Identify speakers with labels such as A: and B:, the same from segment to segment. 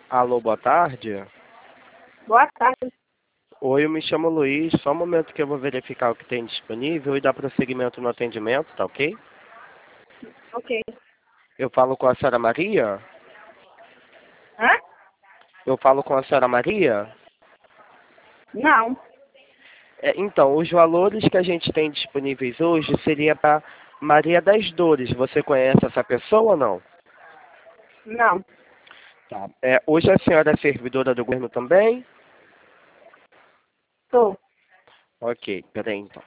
A: Alô, boa tarde.
B: Boa tarde.
A: Oi, eu me chamo Luiz. Só um momento que eu vou verificar o que tem disponível e dar prosseguimento no atendimento, tá ok?
B: Ok.
A: Eu falo com a senhora Maria?
B: Hã?
A: Eu falo com a senhora Maria?
B: Não.
A: Então, os valores que a gente tem disponíveis hoje seria para Maria das Dores. Você conhece essa pessoa ou não?
B: Não.
A: Tá. Hoje a senhora é servidora do governo também?
B: Tô.
A: Ok, peraí então.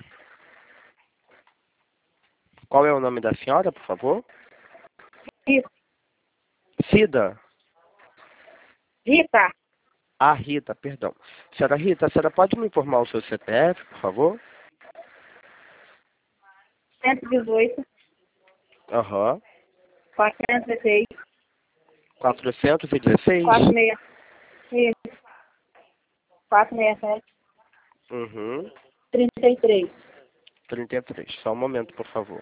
A: Qual é o nome da senhora, por favor?
B: Rita.
A: Cida?
B: Rita.
A: Ah, Rita, perdão. Senhora Rita, a senhora pode me informar o seu CPF, por favor?
B: 118.
A: Aham.
B: 416.
A: 416?
B: 46. Isso. 467.
A: Uhum.
B: 33.
A: 33. Só um momento, por favor.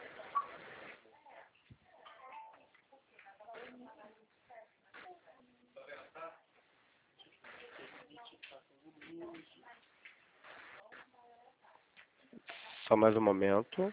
A: Só mais um momento.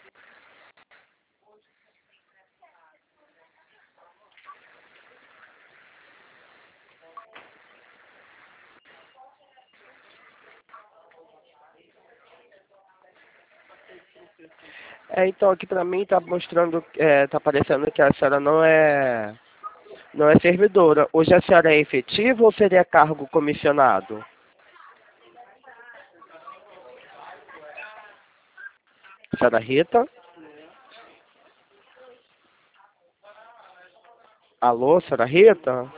A: Então aqui pra mim tá mostrando, tá aparecendo que a senhora não é servidora. Hoje a senhora é efetiva ou seria cargo comissionado? Senhora Rita? Alô, senhora Rita?